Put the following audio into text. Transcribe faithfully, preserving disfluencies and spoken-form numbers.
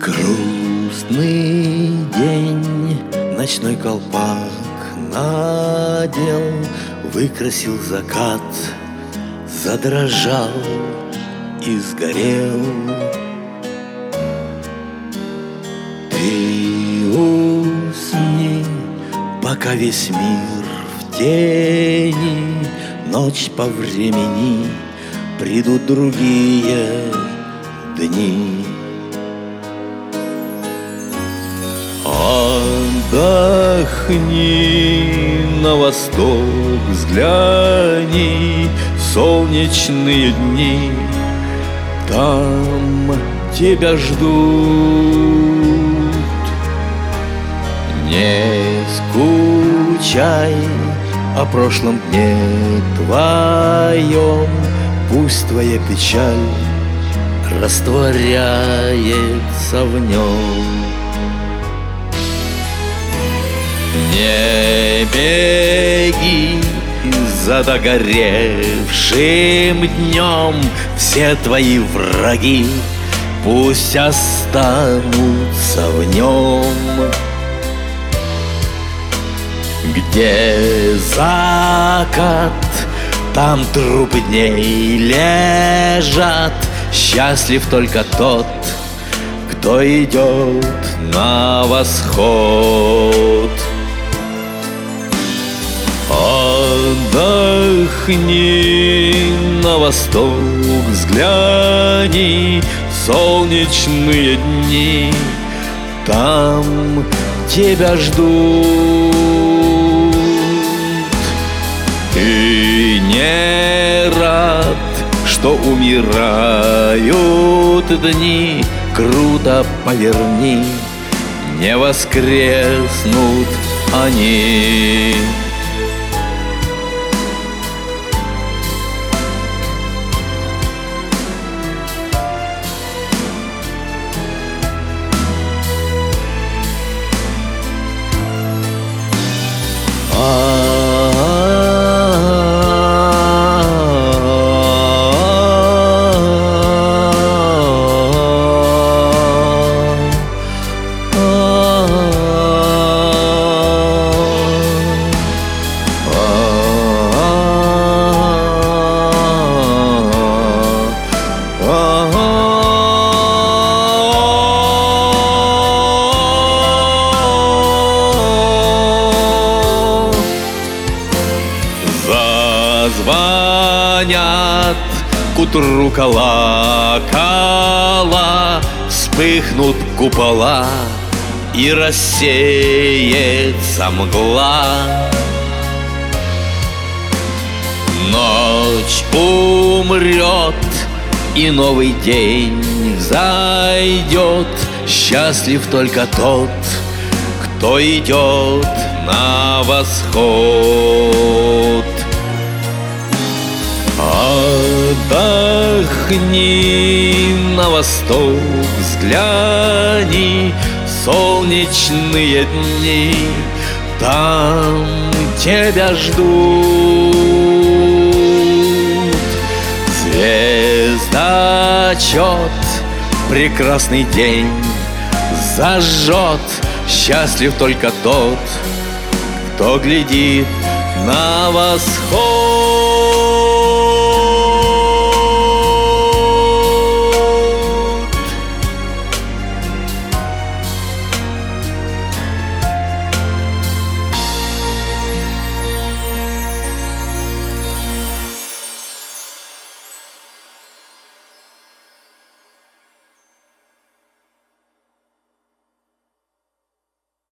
Грустный день, ночной колпак надел, выкрасил закат, задрожал и сгорел. Ты усни, пока весь мир в тени, ночь по времени, придут другие дни. Отдохни, на восток взгляни, солнечные дни там тебя ждут. Не скучай о прошлом дне твоем, пусть твоя печаль растворяется в нем. Не беги за догоревшим днем, все твои враги пусть останутся в нем. Где закат, там трупы дней лежат, счастлив только тот, кто идет на восход. Отдохни, на восток взгляни, солнечные дни там тебя ждут. Ты не рад, что умирают дни, круто поверни, не воскреснут они. Зазвонят к утру колокола, вспыхнут купола и рассеется мгла. Ночь умрет, и новый день взойдет, счастлив только тот, кто идет на восход. Отдохни, на восток взгляни, солнечные дни там тебя ждут. Звездочет прекрасный день зажжет, счастлив только тот, кто глядит на восход.